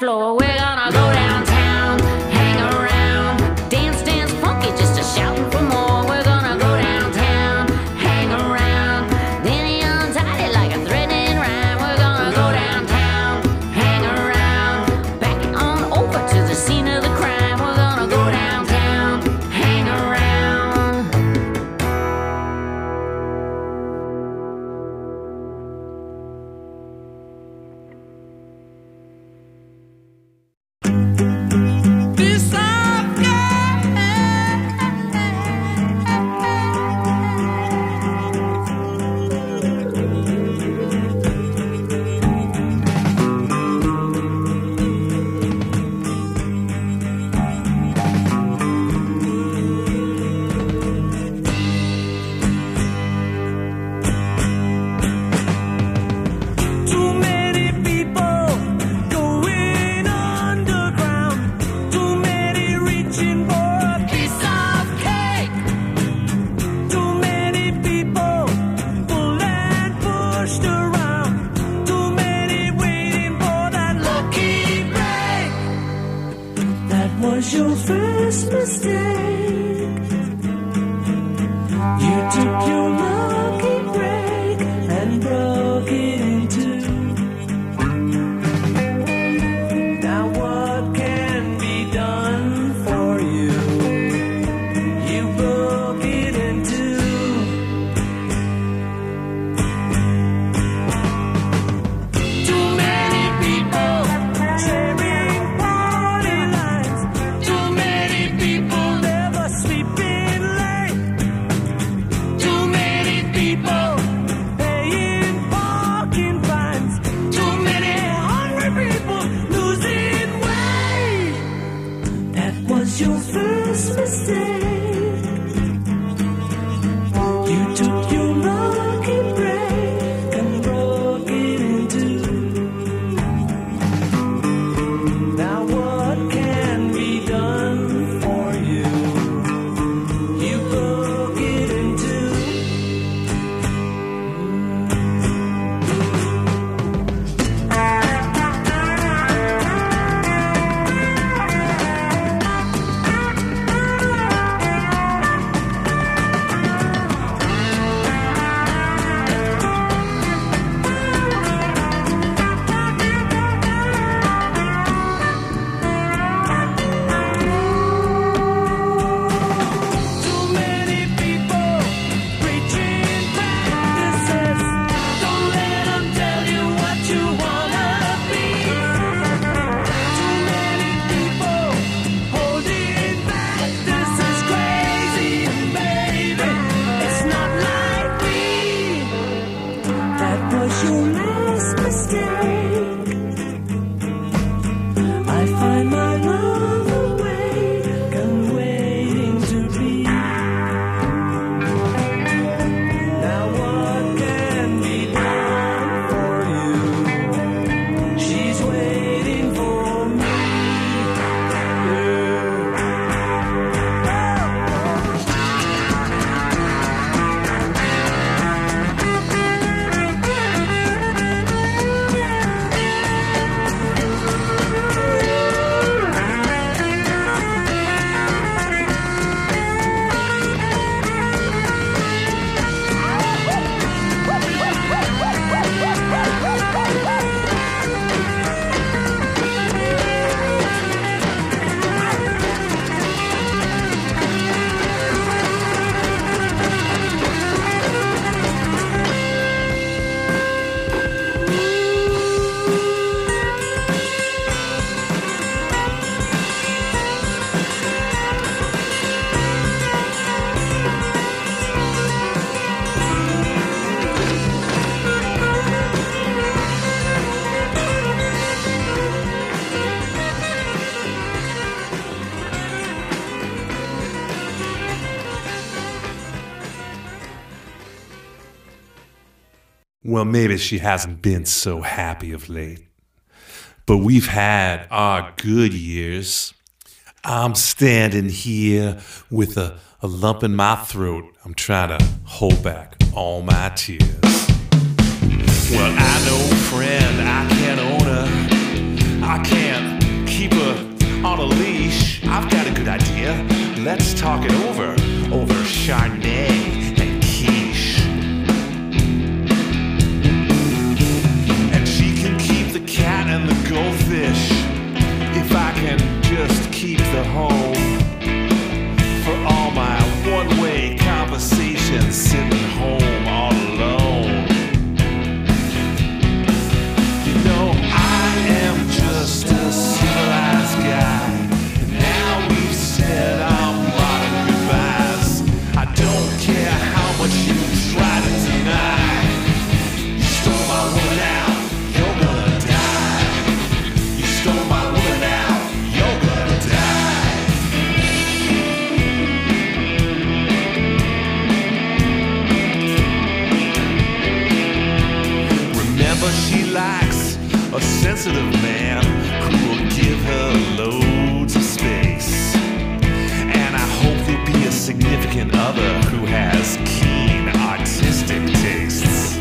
floor. We're gonna go downtown, hang around, dance, dance, funky, just a shouting for more. We're gonna go downtown, hang around, then untie it like a threatening rhyme. We're gonna go downtown, hang around, back on over to the scene of the crime. We're gonna go downtown, hang around. Too many people going underground. Too many reaching for a piece of cake. Too many people pulled and pushed around. Too many waiting for that lucky break. That was your first mistake. You took your lucky break and broke it in two. Now what can be done for you? You broke it in two. Too many people sharing party lines. Too many people never sleeping late. Too many people paying parking fines. Too many hungry people losing weight. That was your first mistake. You took your lucky break and broke it in two. Now what can be done for you? You broke it in two. Too many people preaching practices. Don't let them tell you what you wanna be. Too many people holding back. This is crazy, baby. It's not like me. That was your last mistake. I find my love awake and waiting to be. Now what can be done for you? She's waiting for me. Well, maybe she hasn't been so happy of late. But we've had our good years. I'm standing here with a lump in my throat. I'm trying to hold back all my tears. Well, I know, friend, I can't own her. I can't on a leash. I've got a good idea. Let's talk it over Chardonnay and quiche. And she can keep the cat and the goldfish if I can just keep the home. For all my one-way conversations sitting home all alone. You know, I am just a civilized guy. Now we've said our modern goodbyes. I don't care how much you try to deny. You stole my woman out, you're gonna die. You stole my woman out, you're gonna die. Remember, she likes a sensitive man who will give her loads of space. And I hope there'll be a significant other who has keen artistic tastes.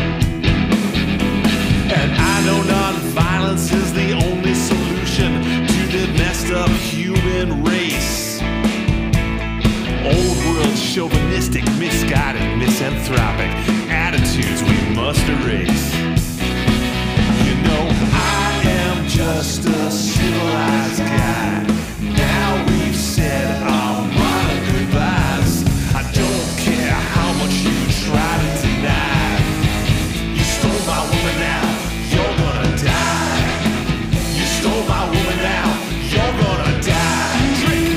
And I know nonviolence is the only solution to the messed up human race. Old world chauvinistic, misguided, misanthropic attitudes we must erase. You know, I am just a civilized guy. Now we've said our modern goodbyes. I don't care how much you try to deny. You stole my woman now, you're gonna die. You stole my woman now, you're gonna die. Drink.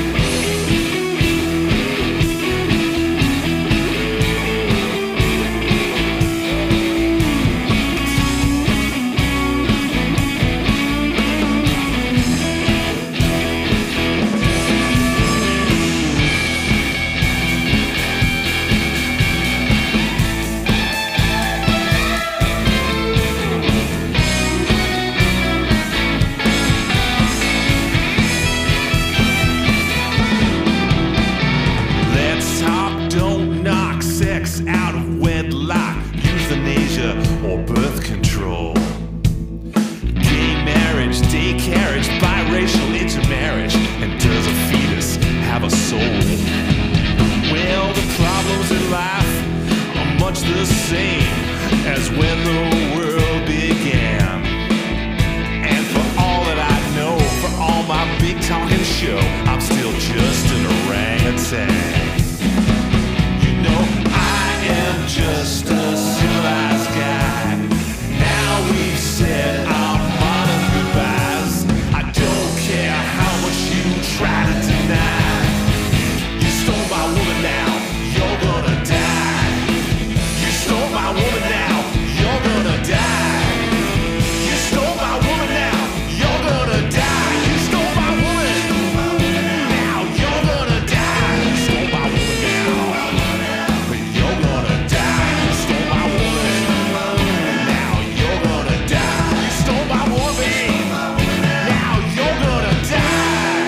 Let's talk, don't knock, sex out of wedlock, euthanasia or birth control. Gay marriage, day carriage, biracial intermarriage, and does a fetus have a soul? Well, the problems in life are much the same as when the world began. And for all that I know, for all my big talking show, I'm still just an orangutan. You know, I am just a civilized guy. Now we've said our modern goodbyes. I don't care how much you try to deny. You stole my woman now, you're gonna die. You stole my woman now, you're gonna die. You stole my woman now, you're gonna die. You stole my woman now, you're gonna die. You stole my woman now, but you're gonna die. You stole my woman now, you're gonna die. You stole my woman now, you're gonna die.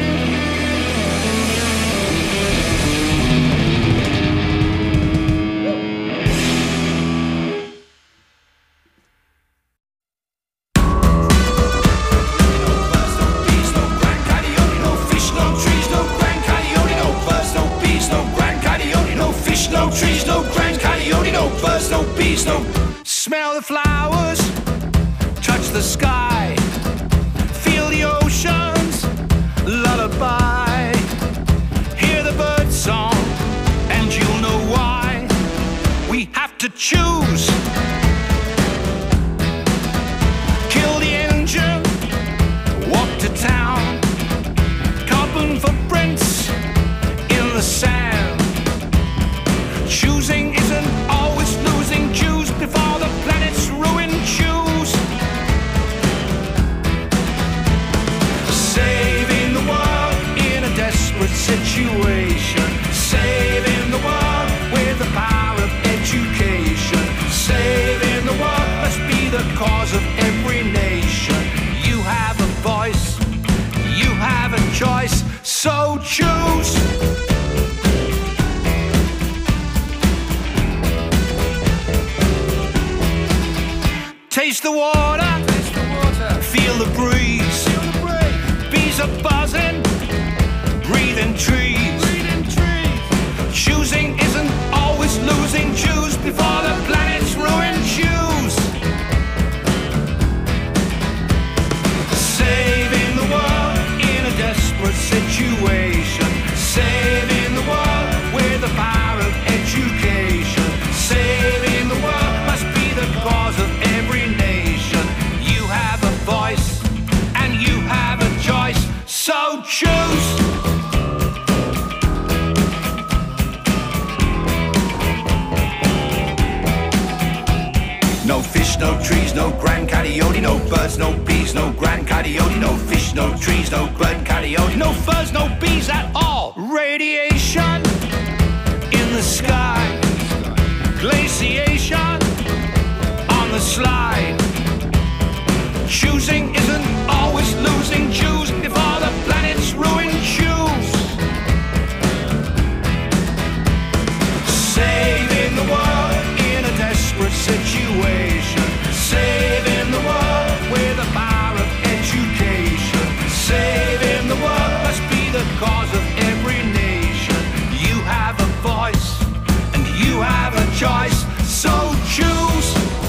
Smell the flowers, touch the sky, feel the ocean's lullaby, hear the bird song, and you'll know why we have to choose. Kill the engine, walk to town, carbon footprints in the sand. Choosing isn't always losing. Choose before the planet's ruined. Choose. Saving the world in a desperate situation. Saving the world with the power of education. Saving the world must be the cause of every nation. You have a voice, you have a choice, so choose. Taste the water, feel the breeze. Bees are choose. No fish, no trees, no Grand Coyote, no birds, no bees, no Grand Coyote, no fish, no trees, no Grand Coyote, no furs, no bees at all. Radiation in the sky, glaciation on the slide. Choosing isn't always losing. Choose if all the planets ruin. Choose. Saving the world in a desperate situation. Saving the world with the power of education. Saving the world must be the cause of every nation. You have a voice and you have a choice, so choose.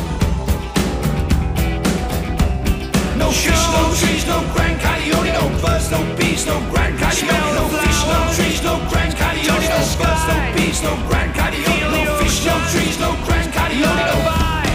No fish, no trees, no Grand Coyote, no birds, no bees, no Grand Coyote, no fish, no trees, no Grand Coyote, no birds, no bees, no Grand Coyote, no fish, no trees, no Grand Coyote, no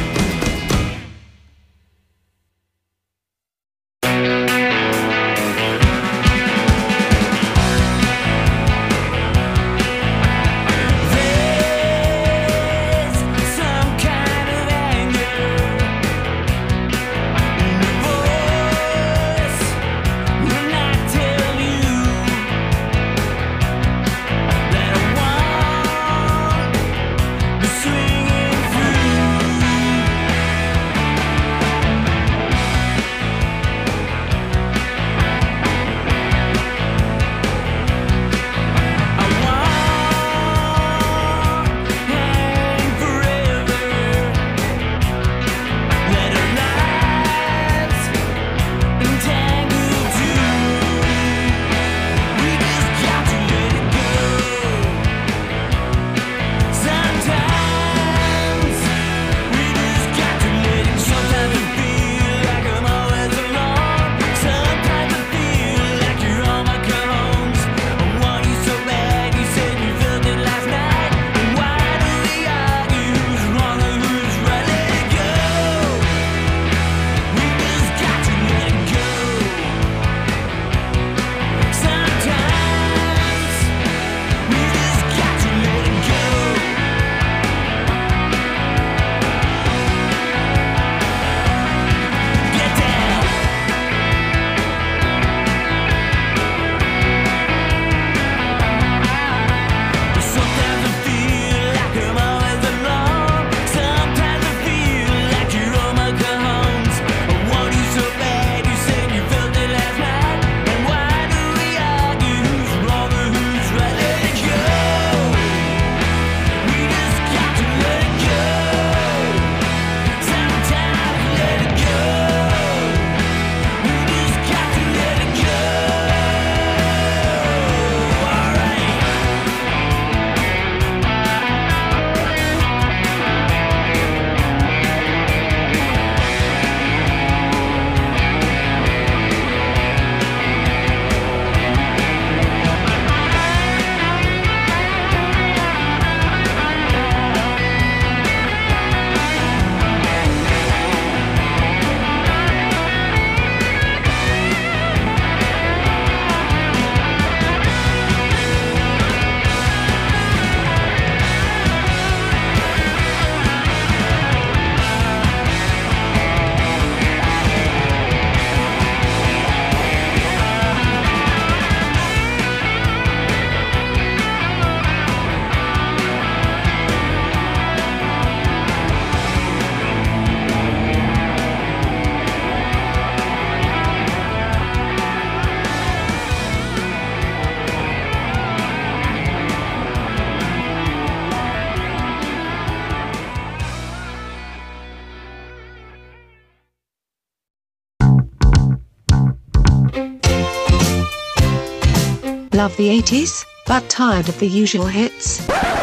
Love the 80s, but tired of the usual hits?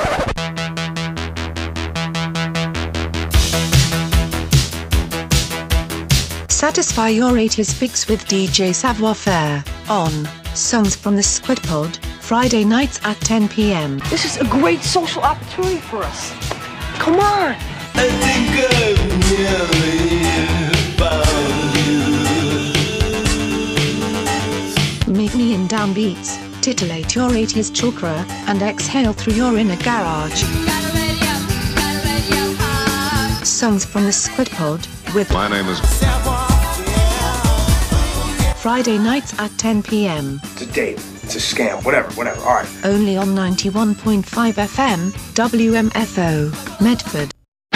Satisfy your 80s fix with DJ Savoir-Faire on Songs from the Squid Pod, Friday nights at 10 p.m. This is a great social opportunity for us. Come on! I think I've nearly found you. Meet me in and downbeats, titillate your 80s chakra, and exhale through your inner garage. Songs from the Squid Pod, with My name is Friday nights at 10 p.m. It's a date. It's a scam. Whatever. All right. Only on 91.5 FM, WMFO, Medford.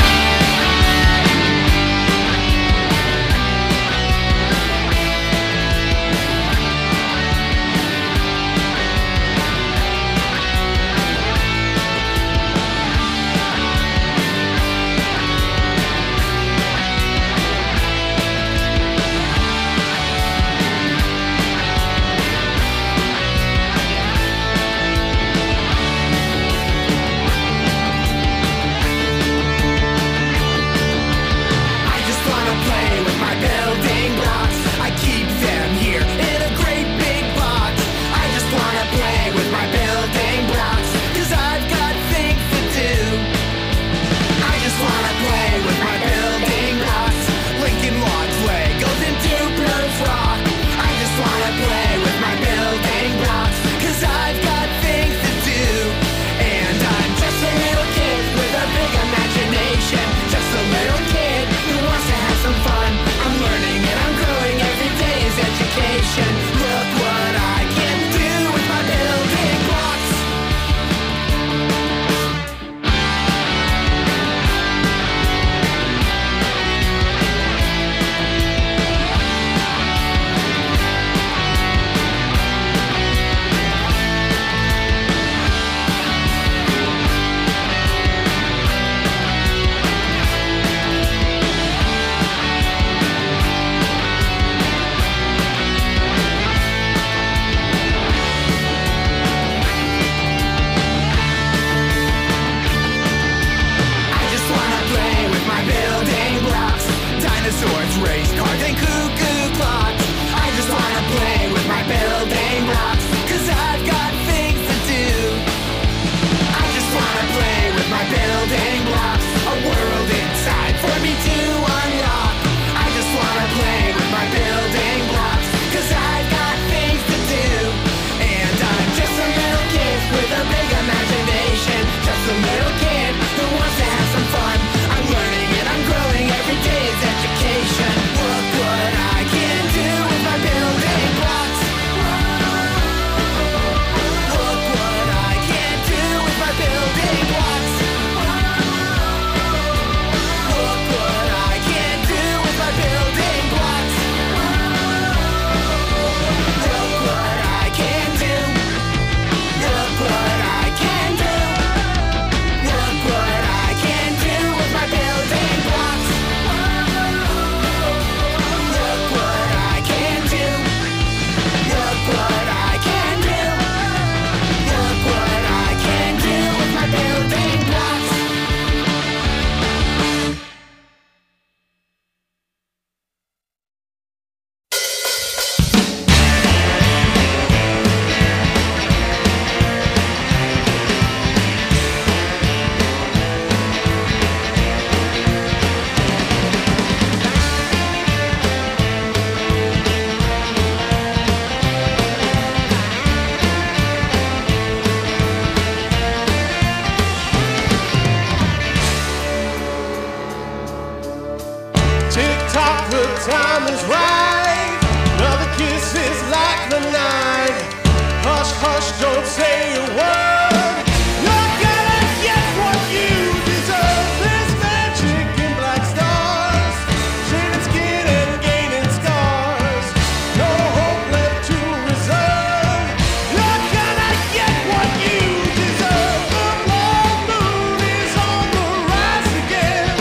time is right. Another kiss is like the night. Hush, hush, don't say a word. You're gonna get what you deserve. There's magic in black stars, shaded skin and gaining scars. No hope left to reserve. You're gonna get what you deserve. The blood moon is on the rise again.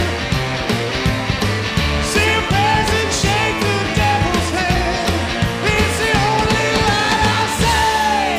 See a peasant shake the devil's hand. It's the only light I see.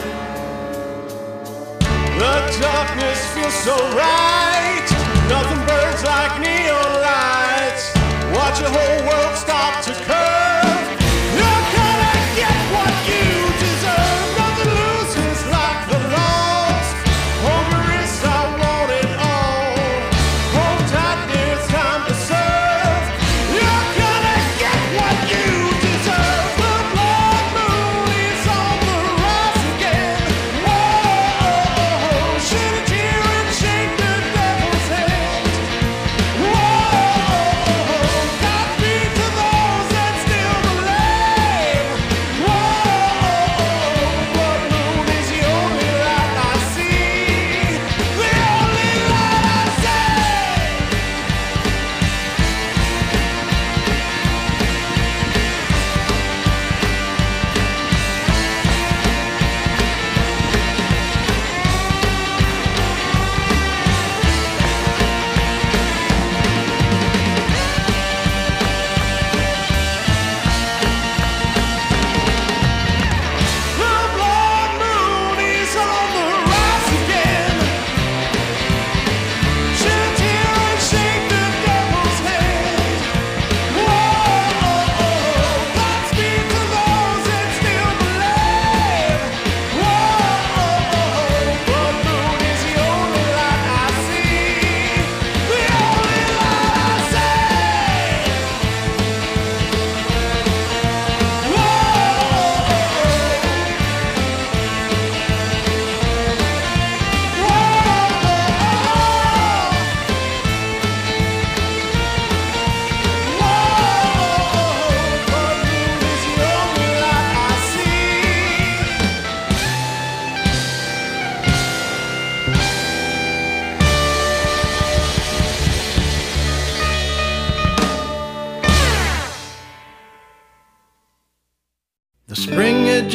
The darkness feels so right. Nothing burns like neon lights. Watch your whole world stop to curve. You're gonna get what you deserve. Nothing loses like the lost. Hunger is I want it all. Hold tight, there's time to serve. You're gonna get what you deserve. The blood moon is on the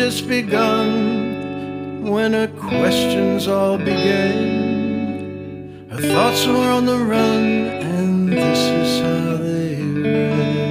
just begun when her questions all began. Her thoughts were on the run, and this is how they ran.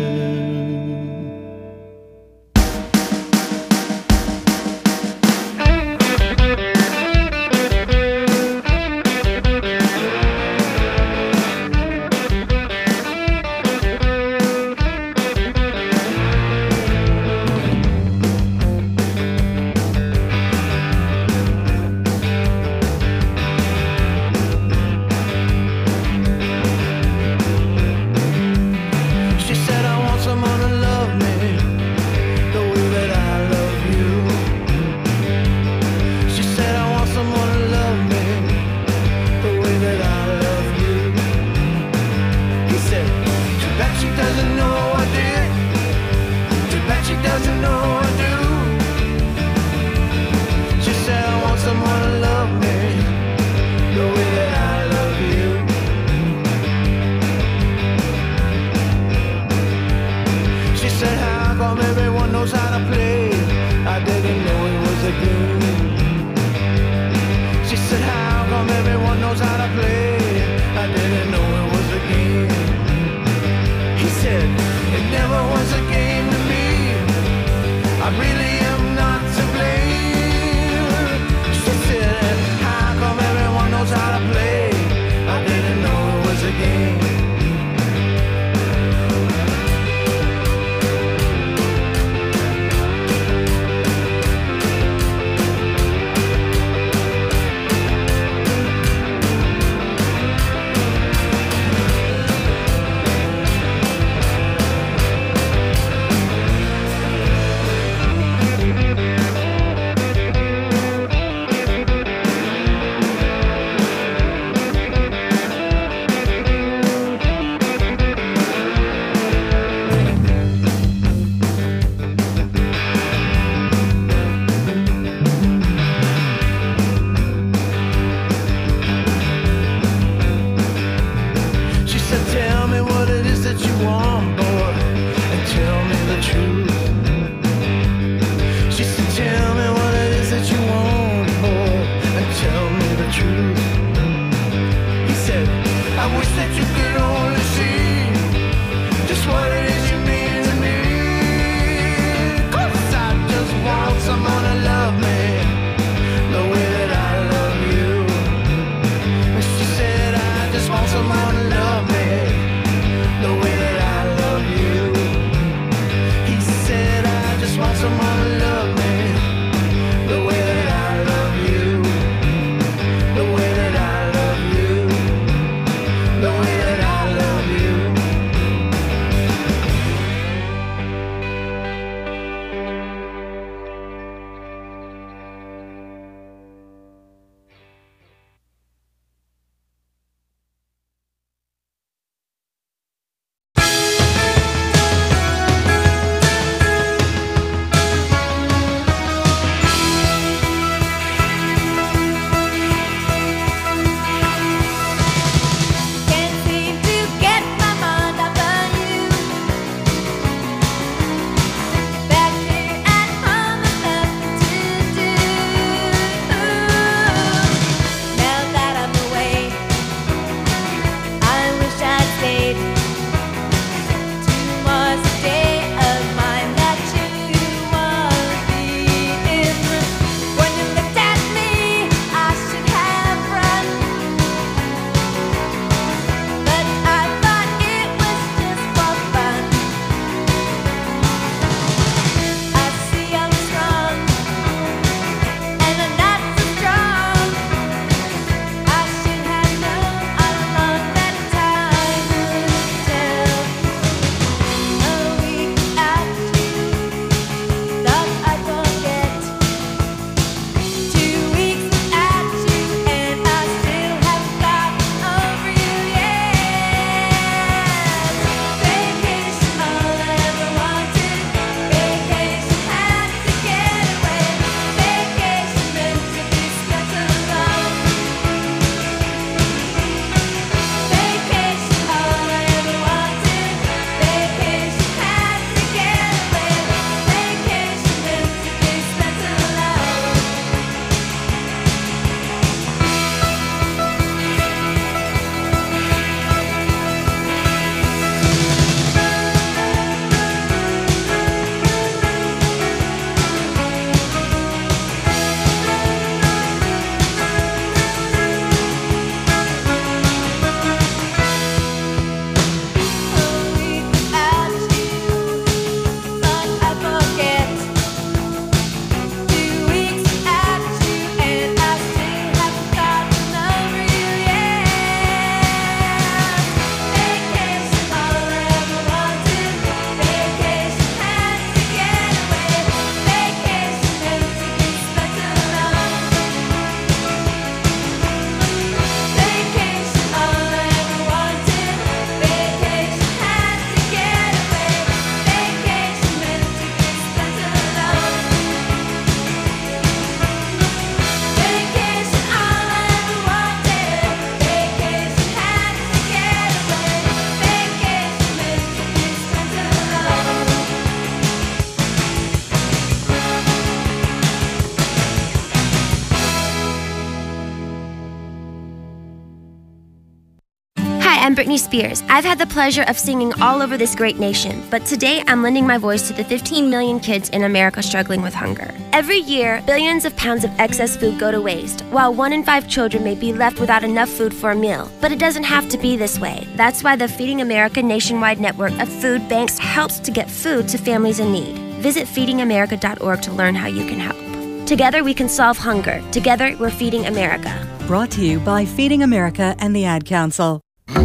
I'm Britney Spears. I've had the pleasure of singing all over this great nation, but today I'm lending my voice to the 15 million kids in America struggling with hunger. Every year, billions of pounds of excess food go to waste, while 1 in 5 children may be left without enough food for a meal. But it doesn't have to be this way. That's why the Feeding America nationwide network of food banks helps to get food to families in need. Visit feedingamerica.org to learn how you can help. Together we can solve hunger. Together we're feeding America. Brought to you by Feeding America and the Ad Council.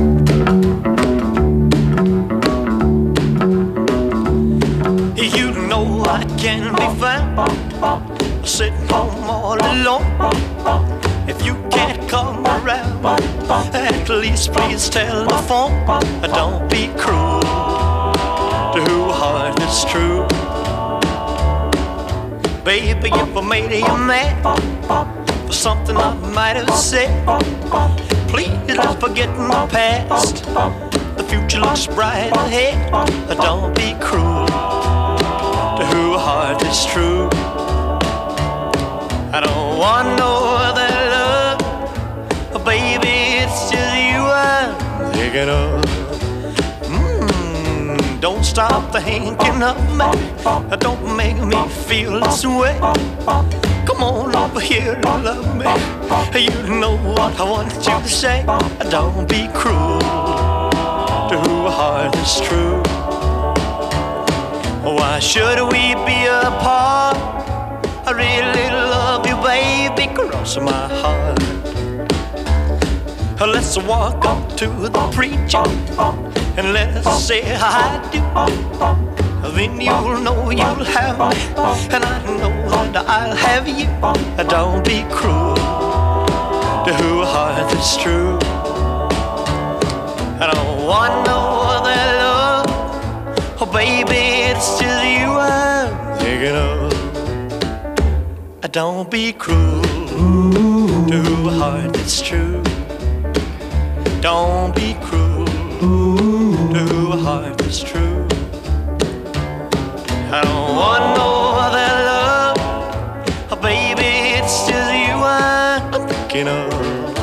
You know I can be found sitting home all alone. If you can't come around, at least please tell the phone. Don't be cruel to who heart is true. Baby, if I made you mad for something I might have said, please don't forget my past. The future looks bright ahead. Don't be cruel to who heart is true. I don't want no other love, baby, it's just you I'm thinking of. Don't stop thinking of me, don't make me feel this way. Come on over here and love me, you know what I want you to say. Don't be cruel to who heart is true. Why should we be apart? I really love you, baby, cross my heart. Let's walk up to the preacher and let's say I do. Then you'll know you'll have me, and I know that I'll have you. Don't be cruel to who heart is true. I don't want no other love, oh baby, it's just you I'm thinking of. Don't be cruel to who heart is true. Don't be cruel to who heart is true. I don't want no other love, oh baby, it's just you I'm thinking of.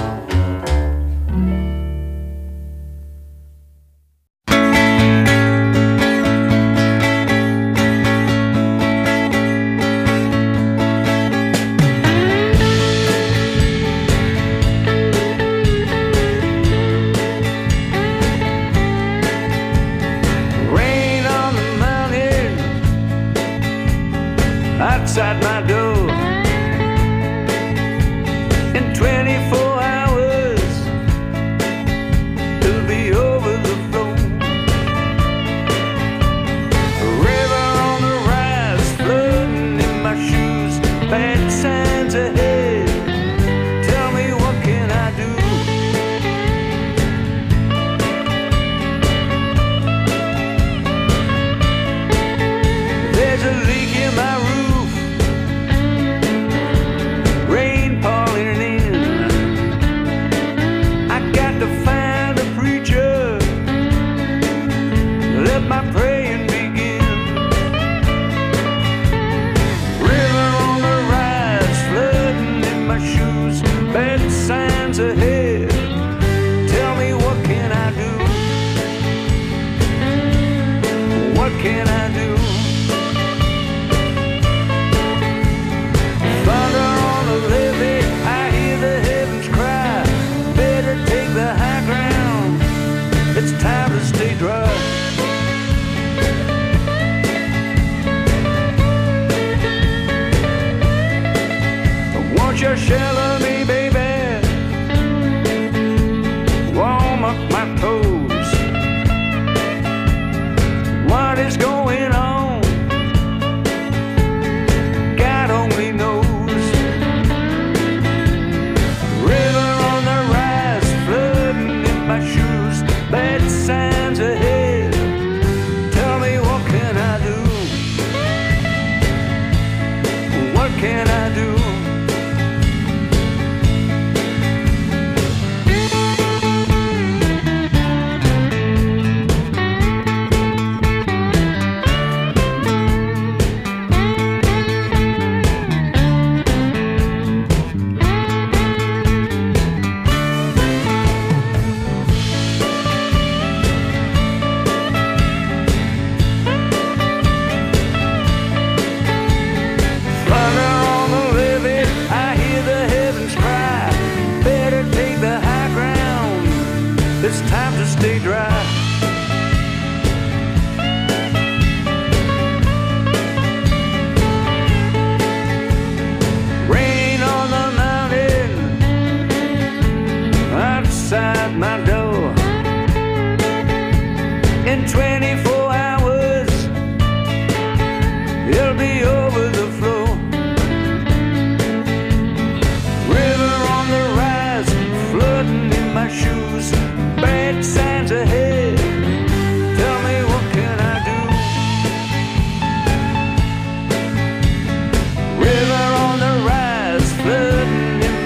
Outside my door in 24 hours it'll be over the floor. A river on the rise, flooding in my shoes, bad signs ahead. Tell me what can I do? There's a leak in my roof, my praying begin. River on the rise, flooding in my shoes, bad signs ahead. Tell me what can I do? What can I do? Thunder on the levee, I hear the heavens cry. Better take the high ground, it's time to stay dry. Your shell of me, baby, warm up my toes. What is going on? God only knows. River on the rise, flooding in my shoes, bad signs ahead. Tell me what can I do? What can I do?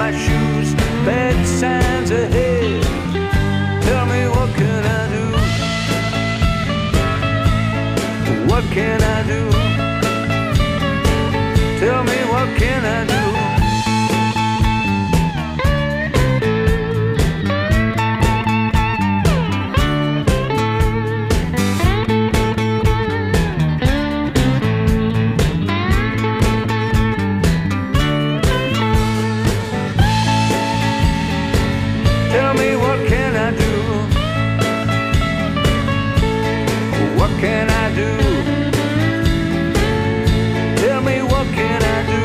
my shoes, bad signs ahead. Tell me what can I do? What can I do? Tell me what can I do? Tell me what can I do? What can I do? Tell me what can I do?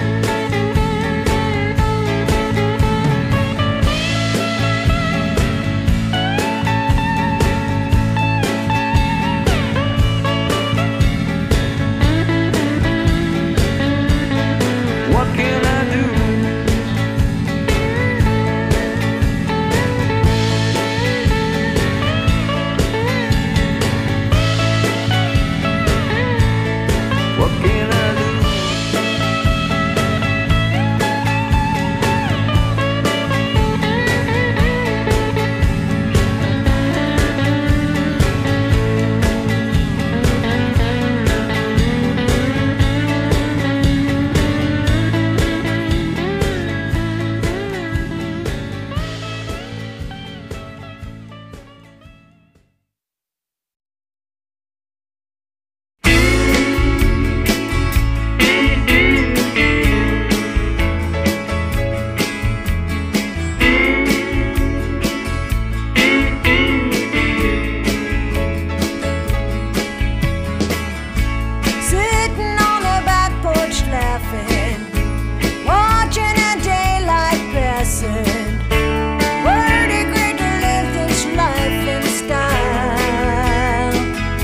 What can I do? What can I do? Sitting on the back porch laughing, watching the daylight passing. Were it great to live this life in style?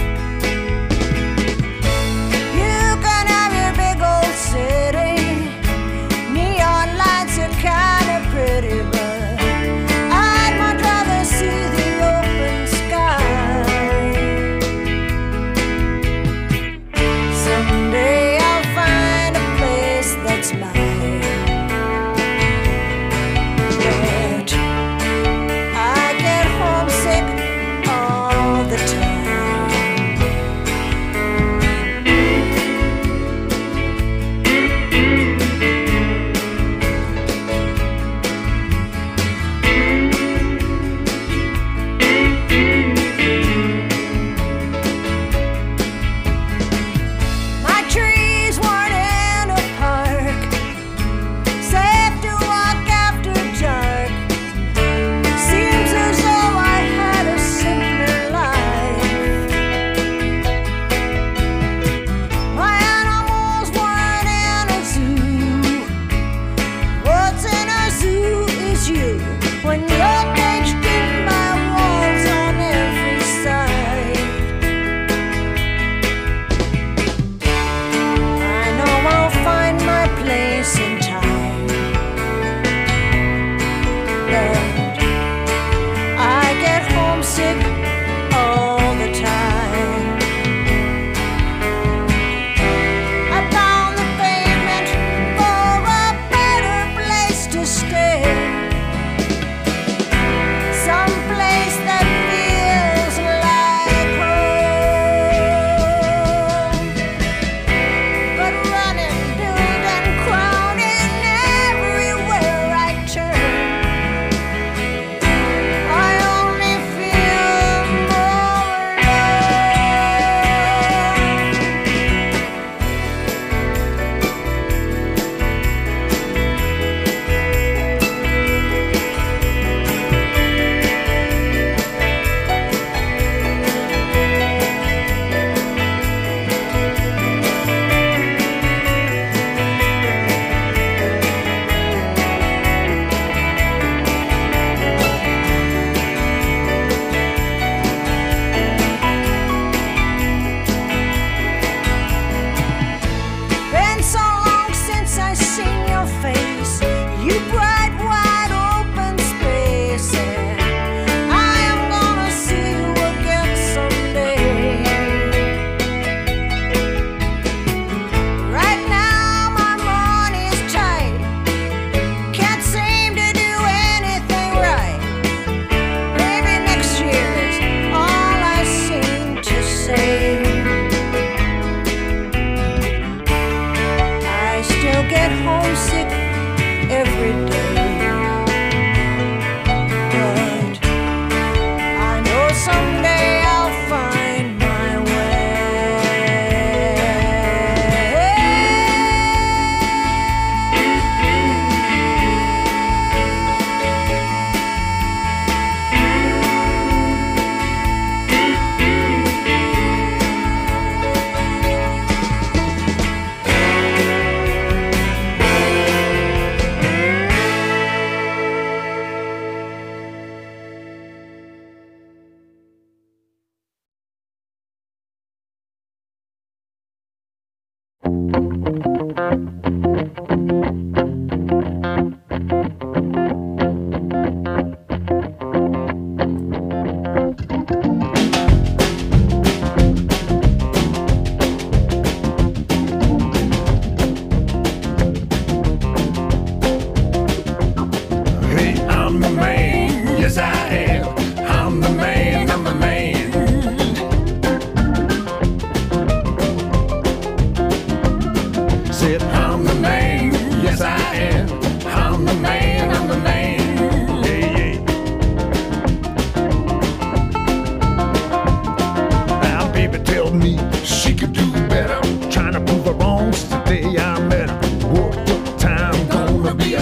You can have your big old city, neon lights are kinda pretty, but I'd much rather see the open sky. Someday I'll find a place that's mine, but I get homesick all the time. My trees weren't in a park, safe to walk after dark. Seems as though I had a simpler life. My animals weren't in a zoo. What's in a zoo is you when you're caged in by walls on every side. I know I'll find my place in time, but I get homesick all the time. I pound the pavement for a better place to stay, some place that feels like home. But running, building, crowding everywhere I turn, I only feel more alone.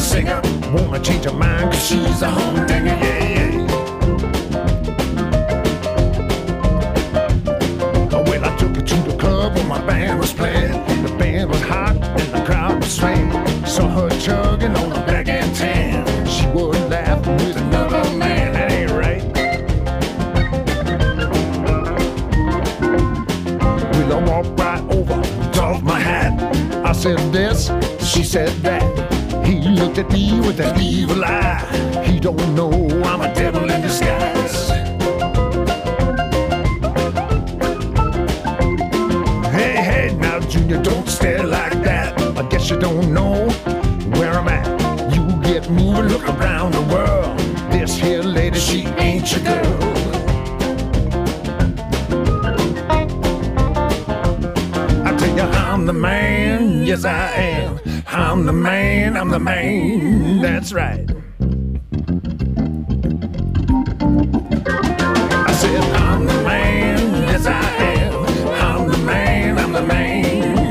singer. Wanna change her mind cause she's a humdinger, yeah, yeah. Well, I took her to the club where my band was playing. The band was hot and the crowd was swaying. Saw her chugging on a black and tan. She was laughing with another man, that ain't right. Well, I walked right over, doffed my hat. I said this, she said that. He looked at me with that evil eye. He don't know I'm a devil in disguise. Hey, hey, now Junior, don't stare like that. I guess you don't know where I'm at. You get moving, look around the world. This here lady, she ain't your girl. I tell you, I'm the man, yes I am. I'm the man, that's right. I said, I'm the man, yes I am. I'm the man, I'm the man.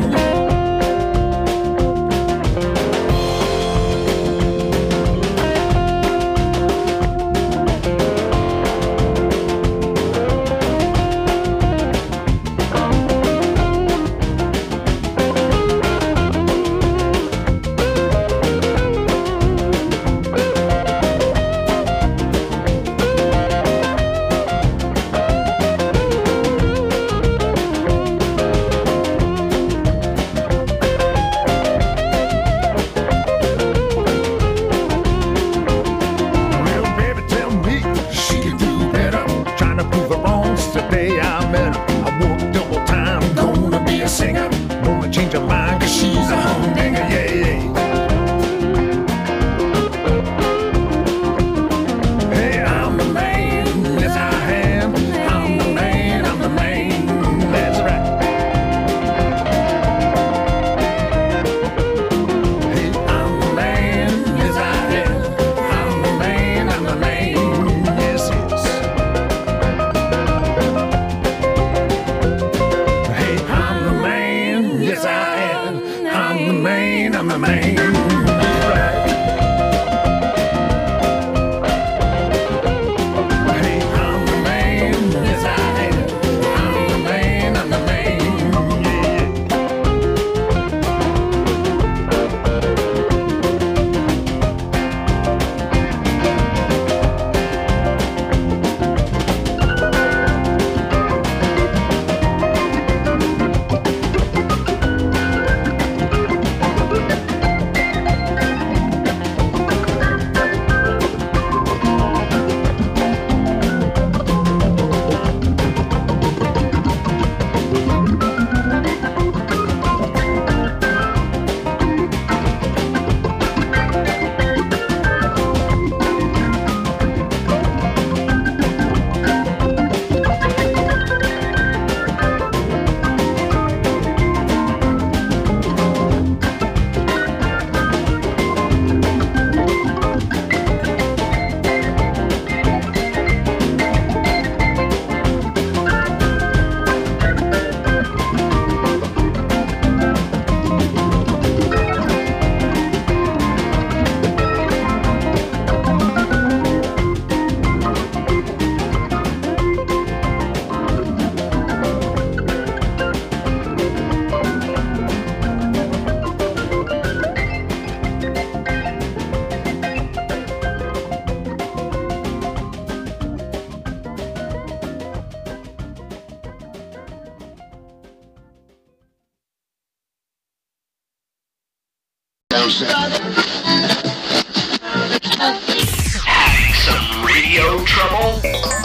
Some radio trouble?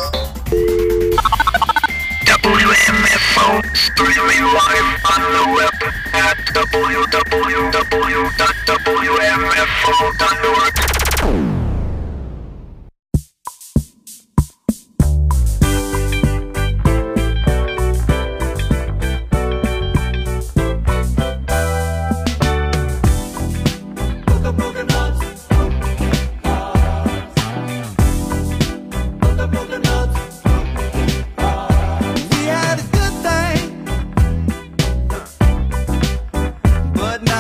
WMFO streaming live on the web at www.wmfo.org. But now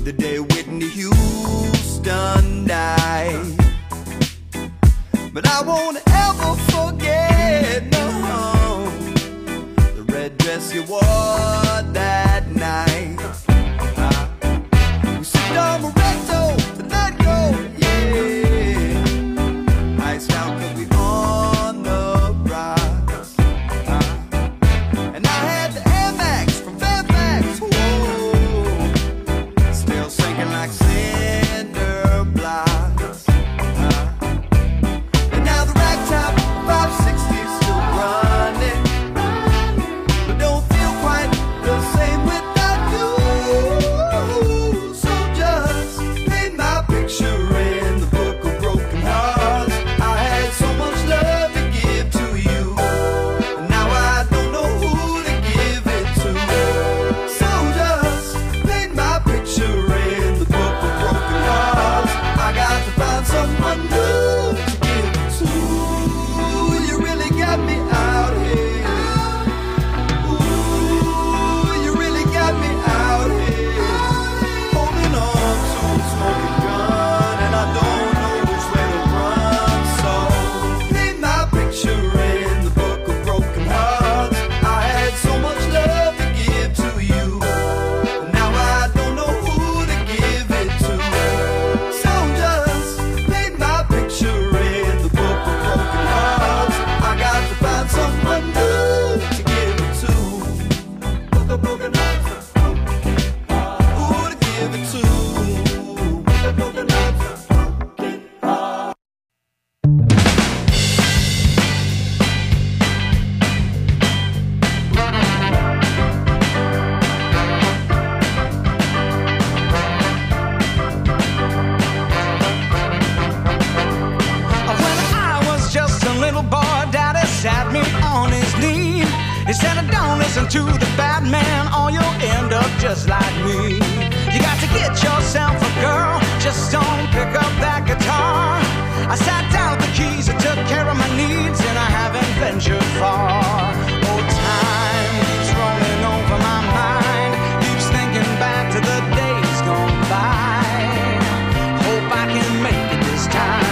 the day Whitney Houston died. But I won't ever forget, no, the red dress you wore that night. We sipped on Moretto the night go, yeah. Iced out 'cause we on the rocks. And I had the Air Max from Fairfax, whoa, still sinking like cinder blocks. And now the ragtop 560 is still running, but don't feel quite the same without you. So just paint my picture in the book of broken hearts. I had so much love to give to you, and now I don't know who to give it to. So just paint my picture in the book of broken hearts. I got to find someone new to give it to. You really got me out here. Ooh, you really got me out here. Holding on to a smoking gun, and I don't know which way to run. So paint my picture in the book of broken hearts. I had so much love to give to you, and now I don't know who to give it to. So just paint my picture in the book of broken hearts. I got to find someone new to give it to. Book of broken hearts. Who to give it to? Book of broken hearts. When I was just a little boy, Daddy sat me on his knee. He said, don't listen to the bad man, or you'll end up just like me. You got to get yourself a girl, just don't pick up that guitar. I sat down with the keys, I took care of my needs, and I haven't ventured far. Oh, time keeps rolling over my mind, keeps thinking back to the days gone by. Hope I can make it this time.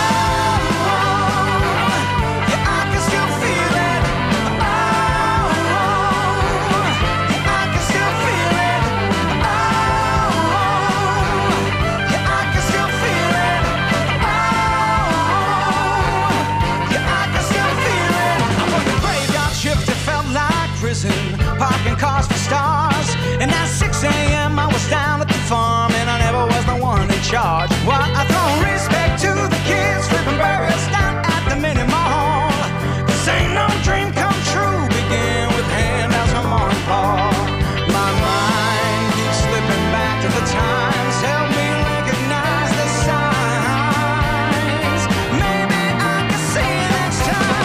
Parking cars for stars. And at 6 a.m. I was down at the farm, and I never was the one in charge. Well, I throw respect to the kids flipping burgers down at the mini mall. This ain't no dream come true, begin with handouts from Mom and Pa. My mind keeps slipping back to the times, help me recognize the signs. Maybe I can see it next time.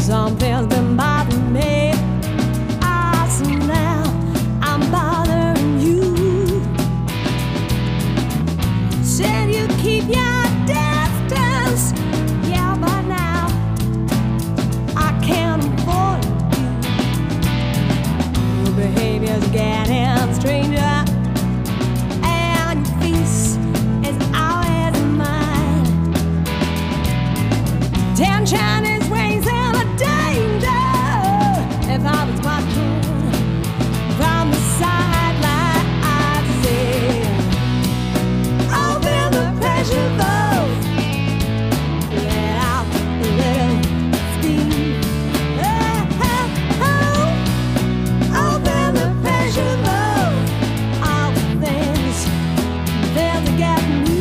Something's been bothering me. So now I'm bothering you. Said you keep your distance, yeah, but now I can't avoid you. Your behavior's getting stranger, and your face is always mine. Tension is raising a danger. If I was watching from the sideline, I'd say, open the pressure valve, let out a little steam. Open the pressure valve, all the things that got me.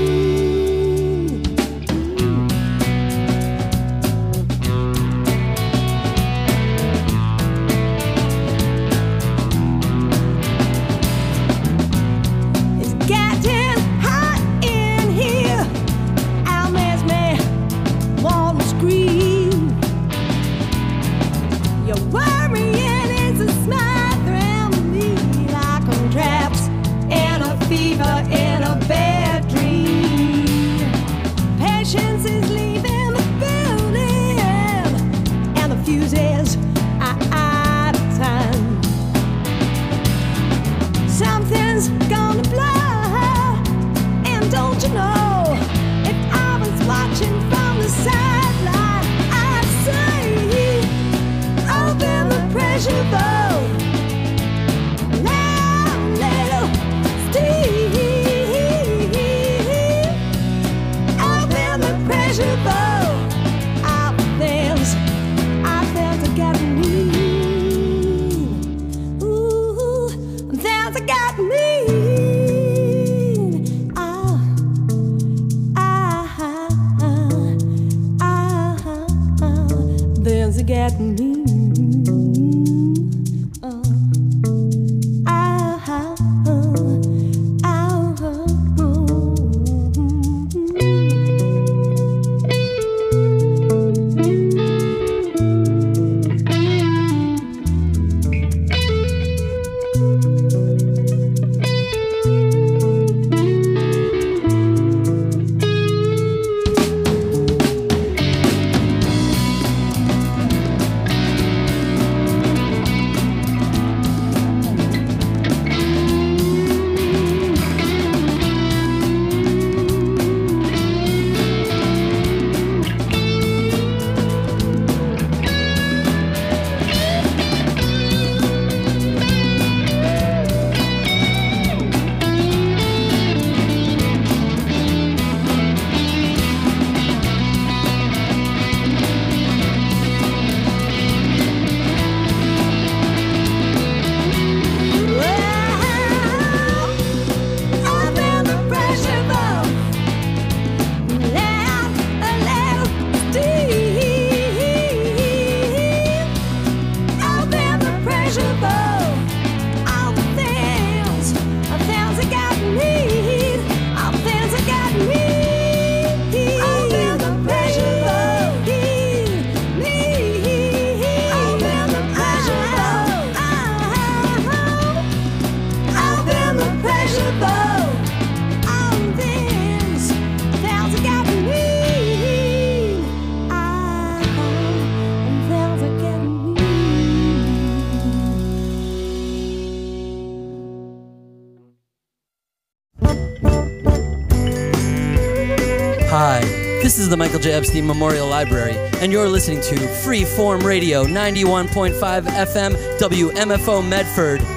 Something's gonna blow, and don't you know, if I was watching from the sideline, I'd say, open the pressure valve, let a little steam. Open the pressure valve, all the things I felt to get me. Got me. There's a get me. Hi, this is the Michael J. Epstein Memorial Library, and you're listening to Freeform Radio 91.5 FM WMFO Medford.